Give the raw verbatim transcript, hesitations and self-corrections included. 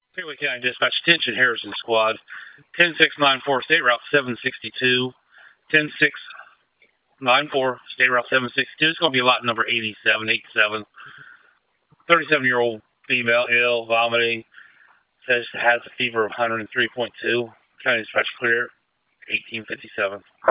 Freeway County Dispatch, attention Harrison Squad, ten six nine four, State Route seven sixty-two, ten six nine four, State Route seven sixty-two. It's going to be lot number eighty-seven eighty-seven. thirty-seven-year-old female, ill, vomiting, says has a fever of one hundred three point two. County Dispatch clear, eighteen fifty-seven.